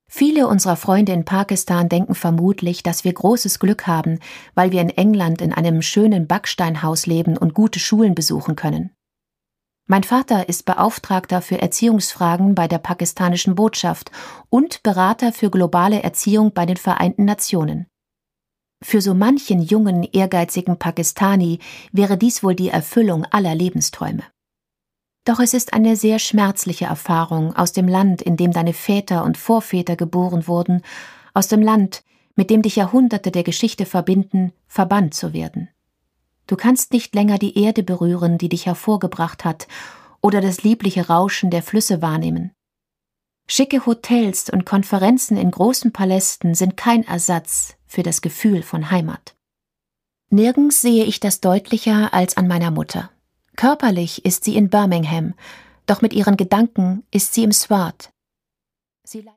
Viele unserer Freunde in Pakistan denken vermutlich, dass wir großes Glück haben, weil wir in England in einem schönen Backsteinhaus leben und gute Schulen besuchen können. Mein Vater ist Beauftragter für Erziehungsfragen bei der pakistanischen Botschaft und Berater für globale Erziehung bei den Vereinten Nationen. Für so manchen jungen, ehrgeizigen Pakistani wäre dies wohl die Erfüllung aller Lebensträume. Doch es ist eine sehr schmerzliche Erfahrung, aus dem Land, in dem deine Väter und Vorväter geboren wurden, aus dem Land, mit dem dich Jahrhunderte der Geschichte verbinden, verbannt zu werden. Du kannst nicht länger die Erde berühren, die dich hervorgebracht hat, oder das liebliche Rauschen der Flüsse wahrnehmen. Schicke Hotels und Konferenzen in großen Palästen sind kein Ersatz für das Gefühl von Heimat. Nirgends sehe ich das deutlicher als an meiner Mutter. Körperlich ist sie in Birmingham, doch mit ihren Gedanken ist sie im Swat.